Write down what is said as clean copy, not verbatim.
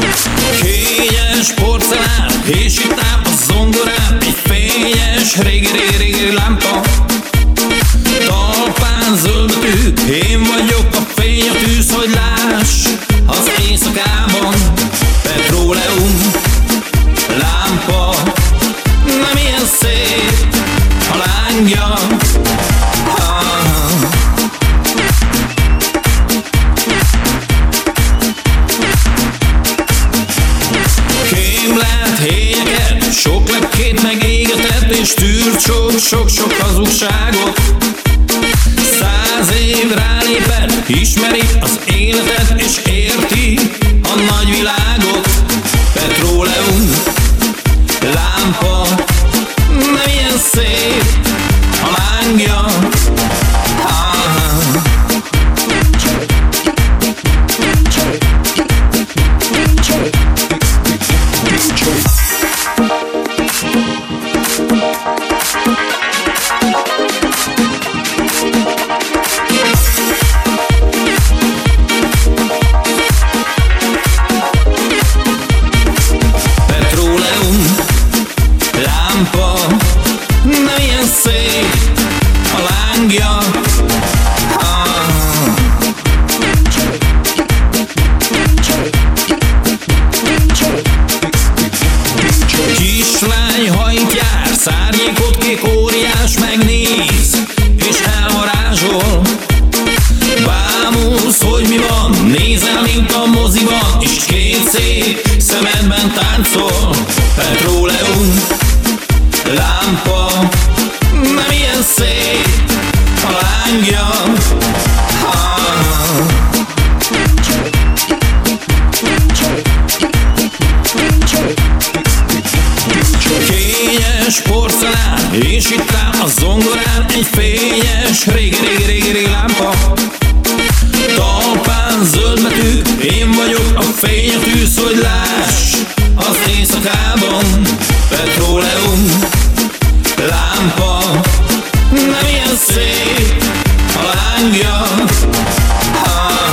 Kényes porcelán, és itt áll a zongorán egy fényes régi lámpa. Talpán zöld betűk, én vagyok a fény, a tűz, hogy láss az éjszakában. Petróleum lámpa, nem ilyen szép a lángja. Kémlelt héjeket, sok lepkét megégetett, és tűrt sok-sok hazugságot. 100 év rálépett, ismeri az életet, és érti a nagyvilágot. Petróleum lámpa, nem ilyen szép a lángja. Nem ilyen szép a lángja. Kislány hajt jár, szárnyékot kék óriás megnéz, és elvarázsol. Bámulsz, hogy mi van, nézel, mint a moziban, és két szép szemedben táncol. Petróleum lámpa, nem ilyen szép a lángja. Kényes porcelán, és itt áll a zongorán egy fényes régi lámpa. Talpán zöld betűk, én vagyok a fény, a tűz, hogy láss az éjszakában. Petróleum lámpa, nem ilyen szép a lángja.